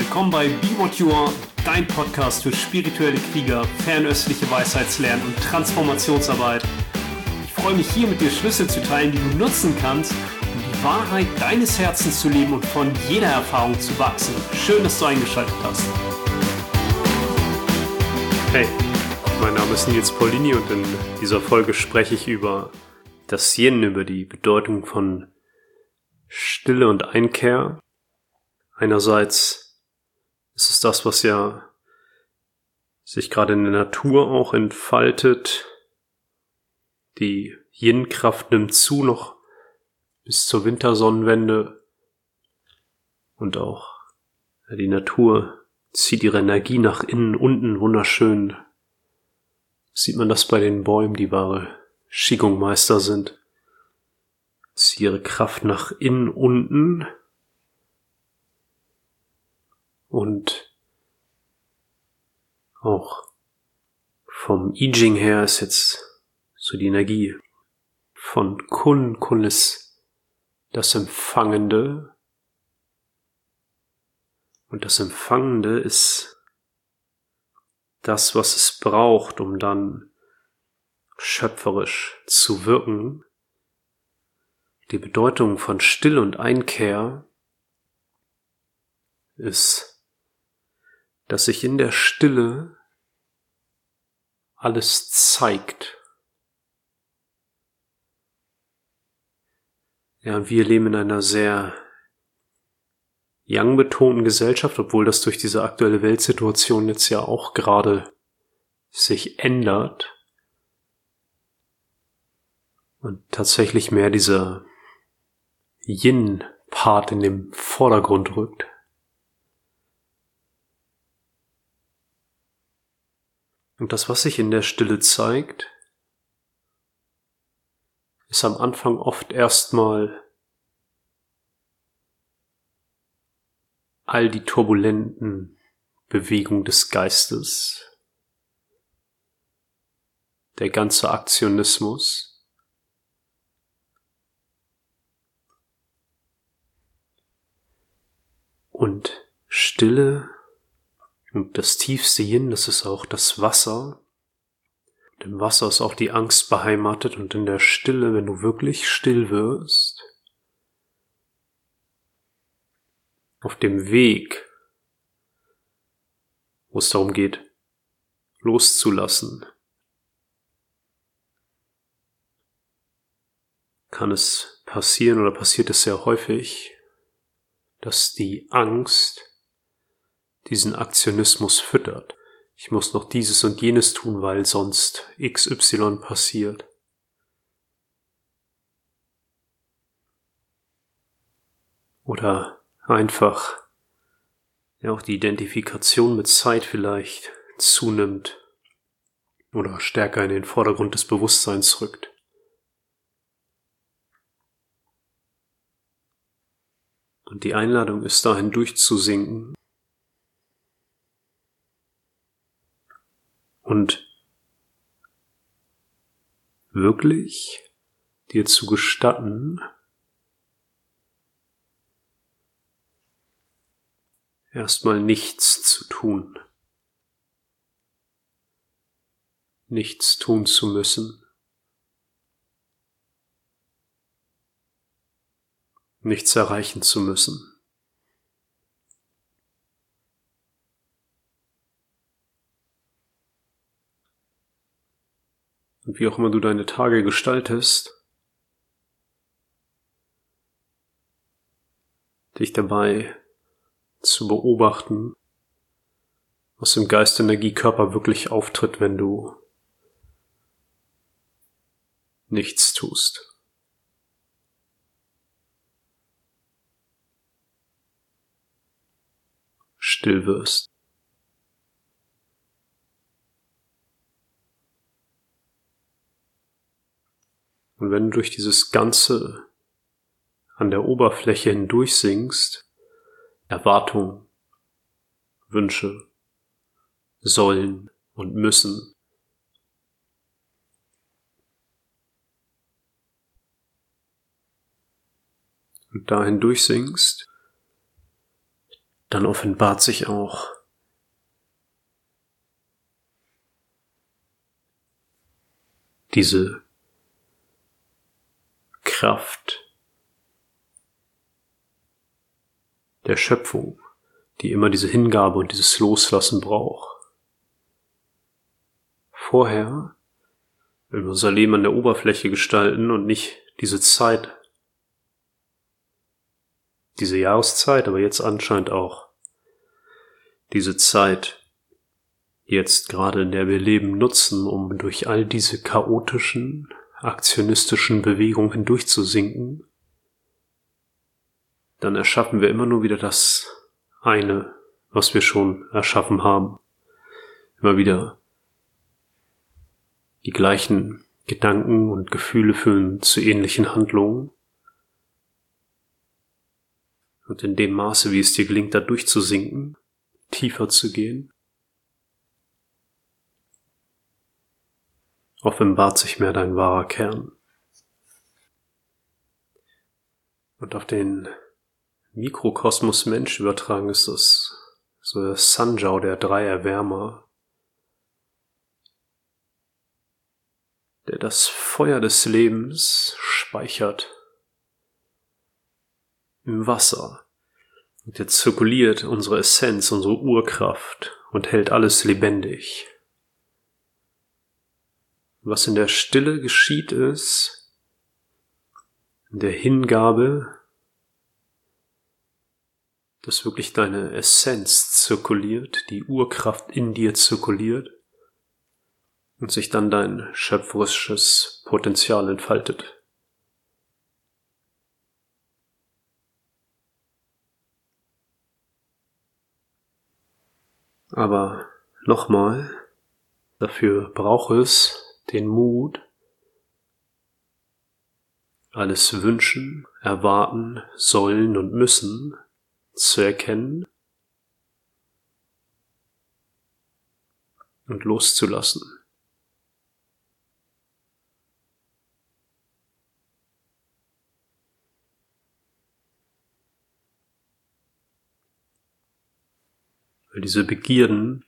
willkommen bei Be What You Are, dein Podcast für spirituelle Krieger, fernöstliche Weisheitslernen und Transformationsarbeit. Ich freue mich hier mit dir Schlüssel zu teilen, die du nutzen kannst, um die Wahrheit deines Herzens zu leben und von jeder Erfahrung zu wachsen. Schön, dass du eingeschaltet hast. Hey, mein Name ist Nils Paulini und in dieser Folge spreche ich über das Yin, über die Bedeutung von Stille und Einkehr. Einerseits ist es das, was ja sich gerade in der Natur auch entfaltet. Die Yin-Kraft nimmt zu noch bis zur Wintersonnenwende und auch die Natur zieht ihre Energie nach innen, unten, wunderschön. Sieht man das bei den Bäumen, die wahre Qigong-Meister sind. Zieht ihre Kraft nach innen, unten. Und auch vom I Ching her ist jetzt so die Energie von Kun. Kun ist das Empfangende. Und das Empfangende ist das, was es braucht, um dann schöpferisch zu wirken. Die Bedeutung von Stille und Einkehr ist, dass sich in der Stille alles zeigt. Ja, wir leben in einer sehr yang-betonten Gesellschaft, obwohl das durch diese aktuelle Weltsituation jetzt ja auch gerade sich ändert und tatsächlich mehr dieser Yin-Part in den Vordergrund rückt. Und das, was sich in der Stille zeigt, ist am Anfang oft erstmal all die turbulenten Bewegungen des Geistes, der ganze Aktionismus. Und Stille und das tiefste Yin, das ist auch das Wasser. Und im Wasser ist auch die Angst beheimatet und in der Stille, wenn du wirklich still wirst, auf dem Weg, wo es darum geht, loszulassen, kann es passieren oder passiert es sehr häufig, dass die Angst diesen Aktionismus füttert. Ich muss noch dieses und jenes tun, weil sonst XY passiert. Oder einfach ja auch die Identifikation mit Zeit vielleicht zunimmt oder stärker in den Vordergrund des Bewusstseins rückt. Und die Einladung ist dahin durchzusinken und wirklich dir zu gestatten, erstmal nichts zu tun, nichts tun zu müssen, nichts erreichen zu müssen. Und wie auch immer du deine Tage gestaltest, dich dabei zu beobachten, was im Geist-Energie-Körper wirklich auftritt, wenn du nichts tust. Still wirst. Und wenn du durch dieses Ganze an der Oberfläche hindurch sinkst, Erwartungen, Wünsche, sollen und müssen, und da hindurch sinkst, dann offenbart sich auch diese Kraft der Schöpfung, die immer diese Hingabe und dieses Loslassen braucht. Vorher will wir unser Leben an der Oberfläche gestalten und nicht diese Zeit, diese Jahreszeit, aber jetzt anscheinend auch diese Zeit, jetzt gerade in der wir leben, nutzen, um durch all diese chaotischen, aktionistischen Bewegungen hindurchzusinken. Dann erschaffen wir immer nur wieder das eine, was wir schon erschaffen haben. Immer wieder die gleichen Gedanken und Gefühle führen zu ähnlichen Handlungen. Und in dem Maße, wie es dir gelingt, da durchzusinken, tiefer zu gehen, offenbart sich mehr dein wahrer Kern. Und auf den Mikrokosmos Mensch übertragen ist das so der Sanjiao, der 3 Erwärmer, der das Feuer des Lebens speichert im Wasser. Und der zirkuliert unsere Essenz, unsere Urkraft und hält alles lebendig. Was in der Stille geschieht ist, in der Hingabe, dass wirklich deine Essenz zirkuliert, die Urkraft in dir zirkuliert und sich dann dein schöpferisches Potenzial entfaltet. Aber nochmal, dafür braucht es den Mut, alles wünschen, erwarten, sollen und müssen zu erkennen und loszulassen. Weil diese Begierden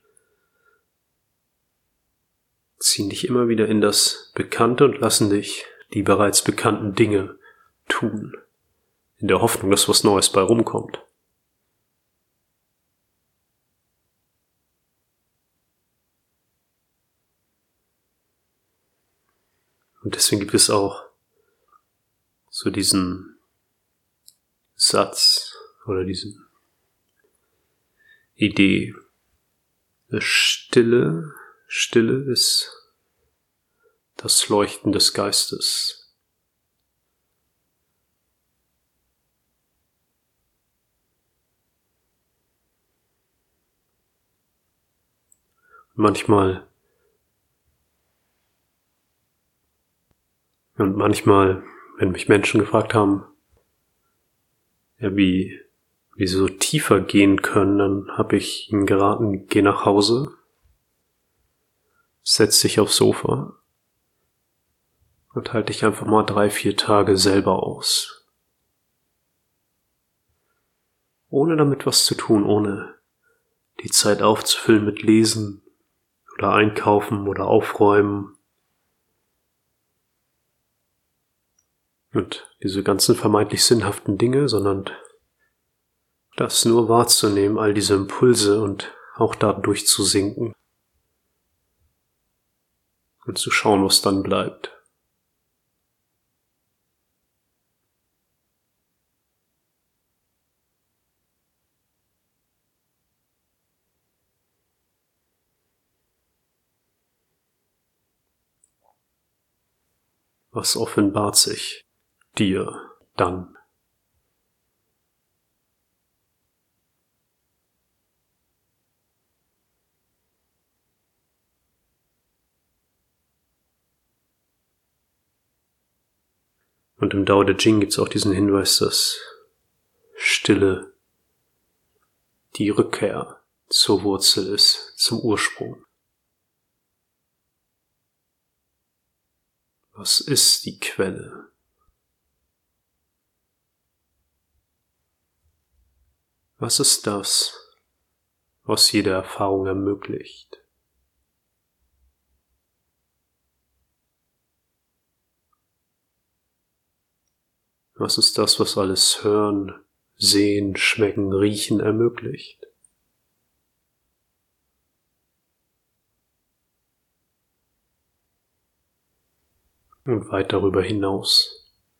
ziehen dich immer wieder in das Bekannte und lassen dich die bereits bekannten Dinge tun, in der Hoffnung, dass was Neues bei rumkommt. Und deswegen gibt es auch so diesen Satz oder diese Idee, Stille ist das Leuchten des Geistes. Manchmal, wenn mich Menschen gefragt haben, ja, wie sie so tiefer gehen können, dann habe ich ihnen geraten, geh nach Hause, setz dich aufs Sofa und halt dich einfach mal 3-4 Tage selber aus. Ohne damit was zu tun, ohne die Zeit aufzufüllen mit Lesen oder Einkaufen oder Aufräumen und diese ganzen vermeintlich sinnhaften Dinge, sondern das nur wahrzunehmen, all diese Impulse und auch da durchzusinken und zu schauen, was dann bleibt. Was offenbart sich dir dann? Und im Dao De Jing gibt es auch diesen Hinweis, dass Stille die Rückkehr zur Wurzel ist, zum Ursprung. Was ist die Quelle? Was ist das, was jede Erfahrung ermöglicht? Was ist das, was alles Hören, Sehen, Schmecken, Riechen ermöglicht? Und weit darüber hinaus.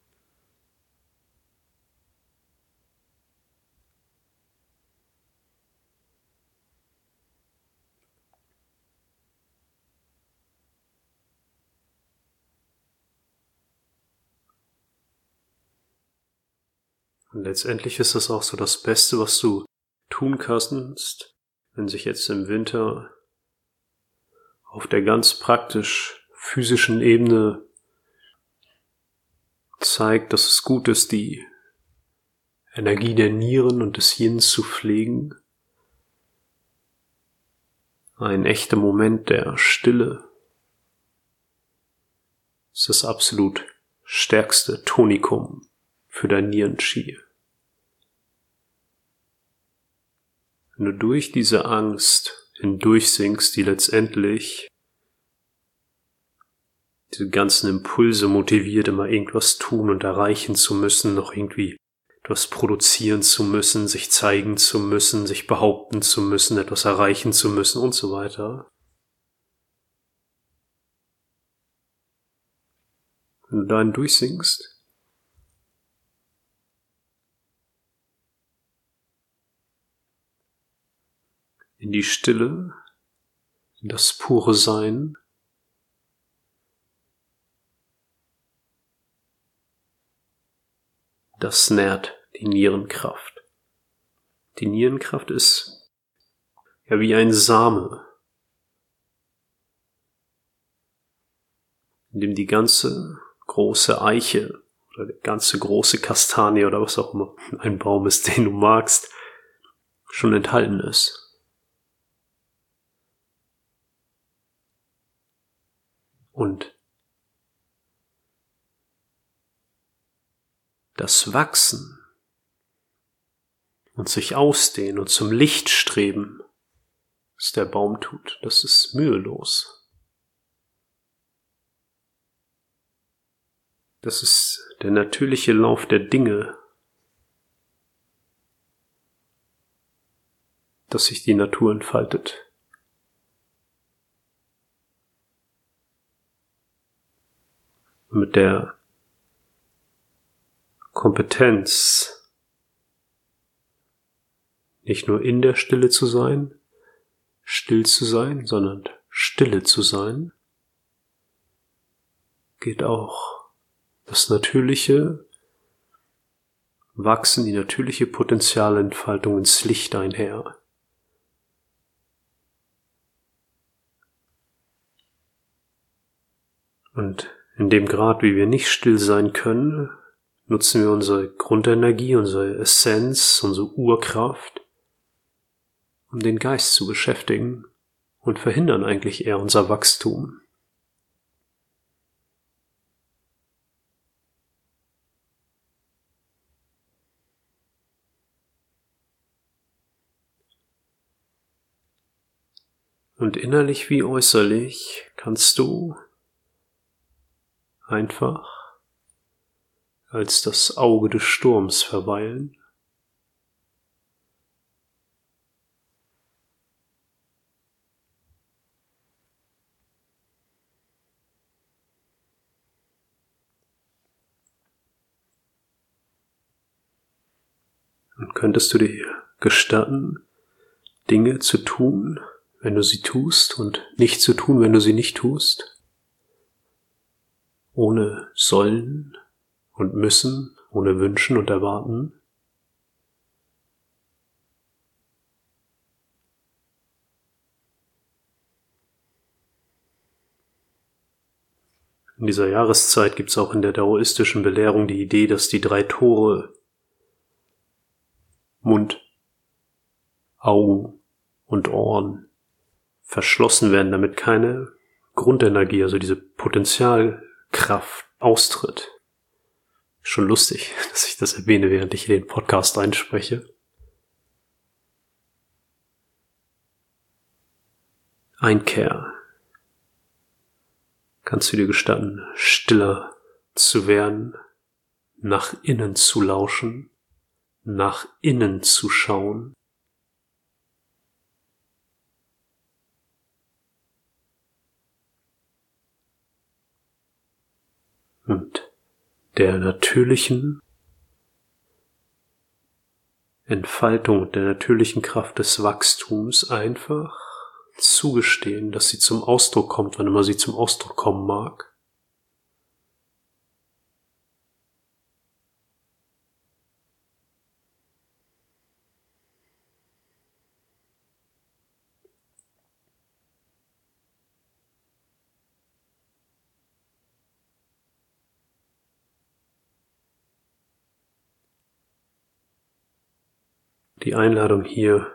Und letztendlich ist das auch so das Beste, was du tun kannst, wenn sich jetzt im Winter auf der ganz praktisch physischen Ebene zeigt, dass es gut ist, die Energie der Nieren und des Yin zu pflegen. Ein echter Moment der Stille ist das absolut stärkste Tonikum für dein Nieren-Qi. Wenn du durch diese Angst hindurchsinkst, die letztendlich diese ganzen Impulse motiviert, immer irgendwas tun und erreichen zu müssen, noch irgendwie etwas produzieren zu müssen, sich zeigen zu müssen, sich behaupten zu müssen, etwas erreichen zu müssen und so weiter. Wenn du dahin durchsinkst, in die Stille, in das pure Sein, das nährt die Nierenkraft. Die Nierenkraft ist ja wie ein Same, in dem die ganze große Eiche oder die ganze große Kastanie oder was auch immer ein Baum ist, den du magst, schon enthalten ist. Und das Wachsen und sich ausdehnen und zum Licht streben, was der Baum tut, das ist mühelos. Das ist der natürliche Lauf der Dinge, dass sich die Natur entfaltet. Mit der Kompetenz, nicht nur in der Stille zu sein, still zu sein, sondern stille zu sein, geht auch das natürliche Wachsen, die natürliche Potenzialentfaltung ins Licht einher. Und in dem Grad, wie wir nicht still sein können, nutzen wir unsere Grundenergie, unsere Essenz, unsere Urkraft, um den Geist zu beschäftigen und verhindern eigentlich eher unser Wachstum. Und innerlich wie äußerlich kannst du einfach als das Auge des Sturms verweilen. Und könntest du dir gestatten, Dinge zu tun, wenn du sie tust, und nicht zu tun, wenn du sie nicht tust? Ohne sollen und müssen, ohne wünschen und erwarten. In dieser Jahreszeit gibt es auch in der daoistischen Belehrung die Idee, dass die 3 Tore Mund, Augen und Ohren verschlossen werden, damit keine Grundenergie, also diese Potenzialkraft austritt. Schon lustig, dass ich das erwähne, während ich hier den Podcast einspreche. Einkehr. Kannst du dir gestatten, stiller zu werden, nach innen zu lauschen, nach innen zu schauen? Und der natürlichen Entfaltung und der natürlichen Kraft des Wachstums einfach zugestehen, dass sie zum Ausdruck kommt, wann immer sie zum Ausdruck kommen mag. Die Einladung hier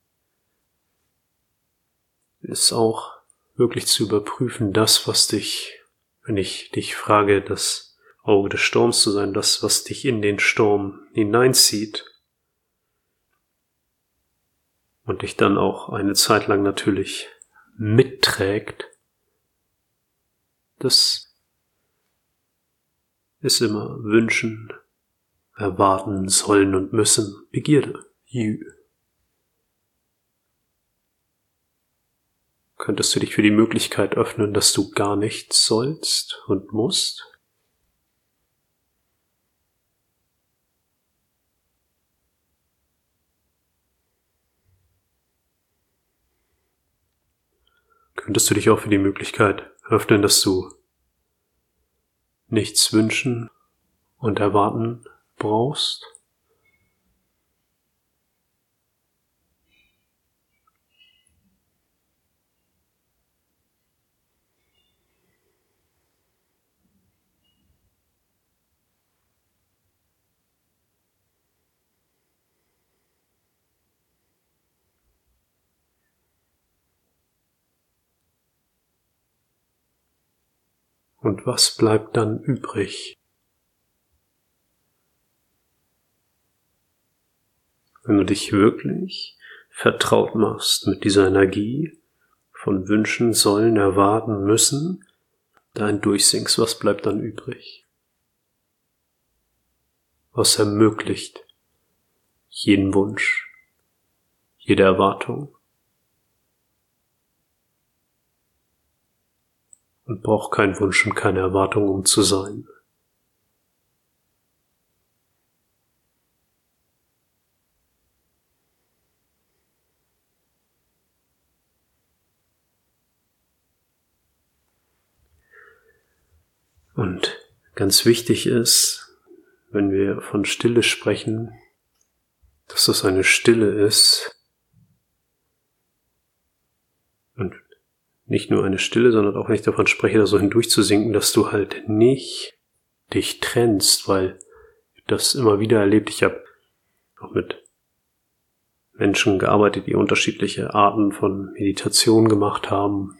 ist auch wirklich zu überprüfen, das, was dich, wenn ich dich frage, das Auge des Sturms zu sein, das, was dich in den Sturm hineinzieht und dich dann auch eine Zeit lang natürlich mitträgt, das ist immer Wünschen, Erwarten, Sollen und Müssen, Begierde, Könntest du dich für die Möglichkeit öffnen, dass du gar nichts sollst und musst? Könntest du dich auch für die Möglichkeit öffnen, dass du nichts wünschen und erwarten brauchst? Und was bleibt dann übrig? Wenn du dich wirklich vertraut machst mit dieser Energie von Wünschen, Sollen, Erwarten, Müssen, dahin durchsinkst, was bleibt dann übrig? Was ermöglicht jeden Wunsch, jede Erwartung und braucht keinen Wunsch und keine Erwartung, um zu sein? Und ganz wichtig ist, wenn wir von Stille sprechen, dass das eine Stille ist und nicht nur eine Stille, sondern auch nicht davon spreche, da so hindurchzusinken, dass du halt nicht dich trennst, weil das immer wieder erlebt. Ich habe auch mit Menschen gearbeitet, die unterschiedliche Arten von Meditation gemacht haben.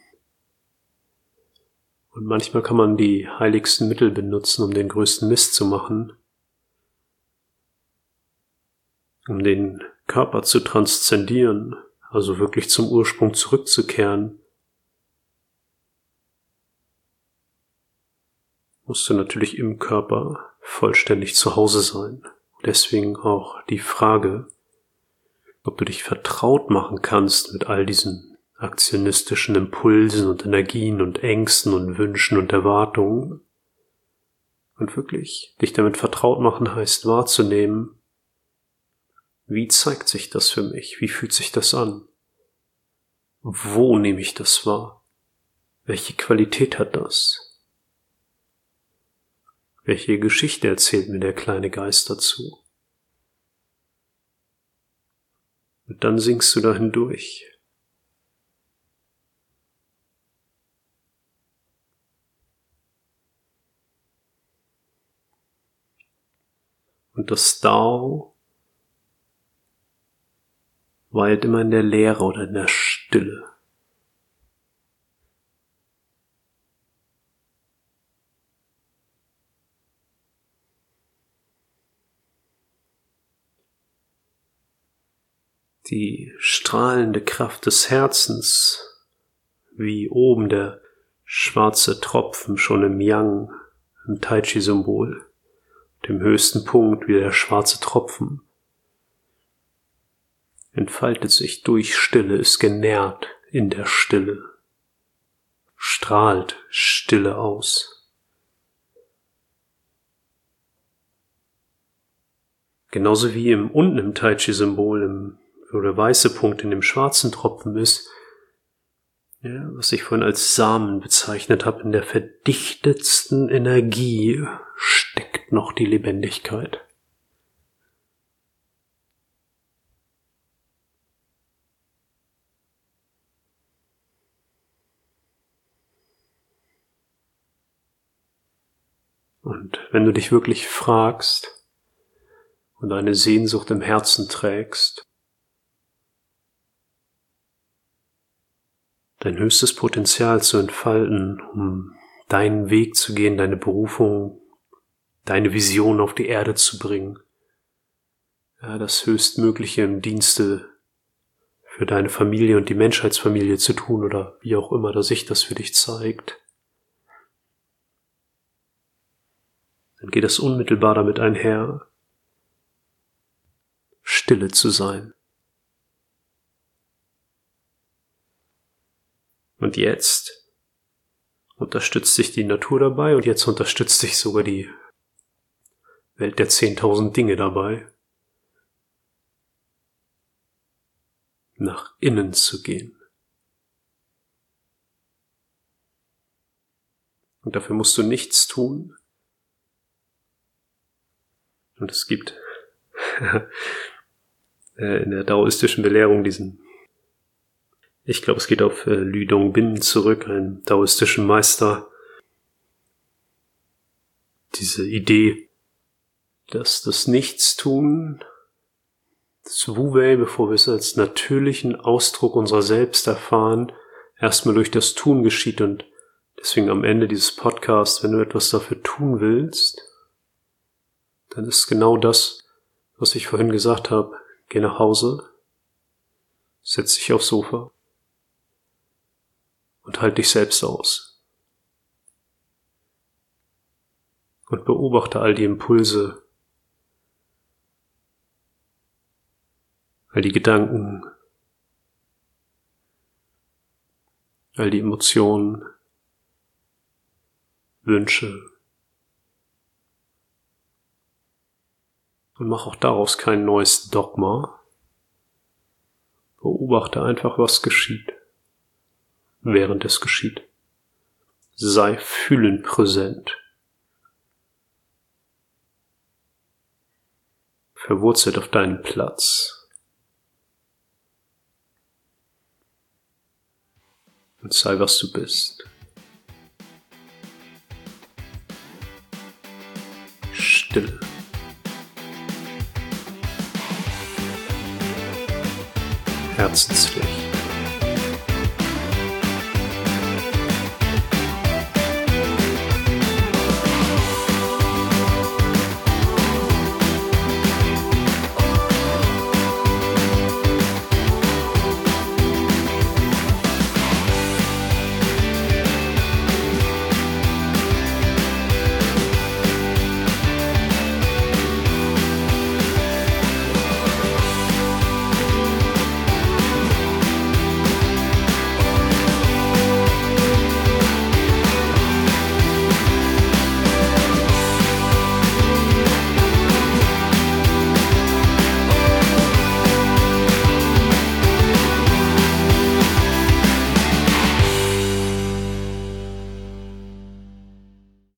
Und manchmal kann man die heiligsten Mittel benutzen, um den größten Mist zu machen, um den Körper zu transzendieren, also wirklich zum Ursprung zurückzukehren. Musst du natürlich im Körper vollständig zu Hause sein. Deswegen auch die Frage, ob du dich vertraut machen kannst mit all diesen aktionistischen Impulsen und Energien und Ängsten und Wünschen und Erwartungen. Und wirklich dich damit vertraut machen heißt wahrzunehmen, wie zeigt sich das für mich? Wie fühlt sich das an? Wo nehme ich das wahr? Welche Qualität hat das? Welche Geschichte erzählt mir der kleine Geist dazu? Und dann sinkst du da hindurch. Und das Dao weilt immer in der Leere oder in der Stille. Die strahlende Kraft des Herzens wie oben der schwarze Tropfen schon im Yang, im Tai Chi-Symbol, dem höchsten Punkt wie der schwarze Tropfen, entfaltet sich durch Stille, ist genährt in der Stille, strahlt Stille aus. Genauso wie unten im Tai Chi-Symbol, wo der weiße Punkt in dem schwarzen Tropfen ist, ja, was ich vorhin als Samen bezeichnet habe, in der verdichtetsten Energie steckt noch die Lebendigkeit. Und wenn du dich wirklich fragst und eine Sehnsucht im Herzen trägst, dein höchstes Potenzial zu entfalten, um deinen Weg zu gehen, deine Berufung, deine Vision auf die Erde zu bringen, ja, das Höchstmögliche im Dienste für deine Familie und die Menschheitsfamilie zu tun oder wie auch immer das sich das für dich zeigt, dann geht es unmittelbar damit einher, stille zu sein. Und jetzt unterstützt dich die Natur dabei und jetzt unterstützt dich sogar die Welt der 10.000 Dinge dabei, nach innen zu gehen. Und dafür musst du nichts tun. Und es gibt in der daoistischen Belehrung ich glaube, es geht auf Lü Dongbin zurück, einen daoistischen Meister, diese Idee, dass das Nichtstun, das Wu-Wei, bevor wir es als natürlichen Ausdruck unserer selbst erfahren, erstmal durch das Tun geschieht. Und deswegen am Ende dieses Podcasts, wenn du etwas dafür tun willst, dann ist genau das, was ich vorhin gesagt habe, geh nach Hause, setz dich aufs Sofa und halt dich selbst aus. Und beobachte all die Impulse, all die Gedanken, all die Emotionen, Wünsche. Und mach auch daraus kein neues Dogma. Beobachte einfach, was geschieht, während es geschieht. Sei fühlend präsent. Verwurzelt auf deinen Platz. Und sei, was du bist. Stille. Herzenslicht.